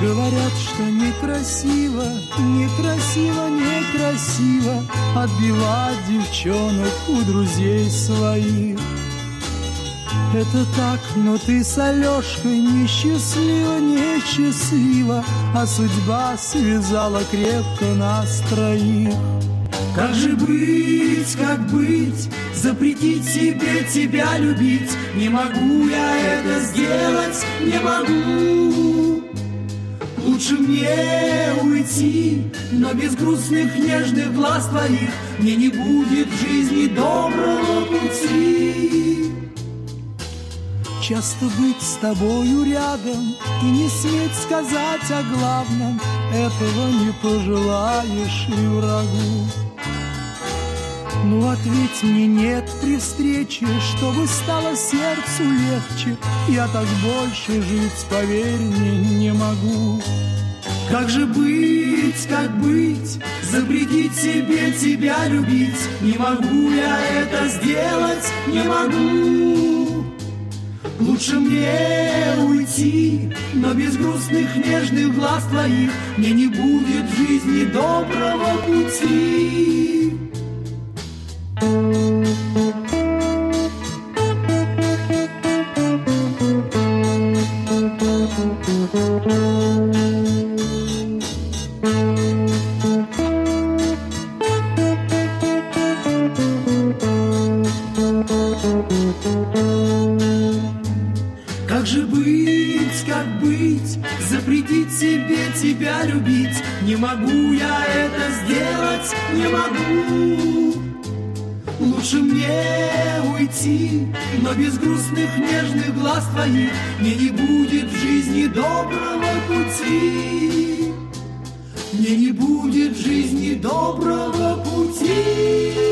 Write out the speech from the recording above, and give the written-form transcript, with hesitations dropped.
Говорят, что некрасиво, некрасиво, некрасиво отбивать девчонок у друзей своих. Это так, но ты с Алешкой несчастлива, несчастлива, а судьба связала крепко нас троих. Как же быть, как быть, запретить себе тебя любить? Не могу я это сделать, не могу. Лучше мне уйти, но без грустных нежных глаз твоих мне не будет в жизни доброго пути. Часто быть с тобою рядом и не сметь сказать о главном, этого не пожелаешь и врагу. Ну ответь мне нет при встрече, чтобы стало сердцу легче. Я так больше жить, поверь мне, не могу. Как же быть, как быть, запретить себе тебя любить? Не могу я это сделать, не могу. Лучше мне уйти, но без грустных нежных глаз твоих мне не будет в жизни доброго пути. Как же быть, как быть, запретить себе тебя любить? Не могу я это сделать, не могу. Лучше мне уйти, но без грустных нежных глаз твоих мне не будет в жизни доброго пути. Мне не будет в жизни доброго пути.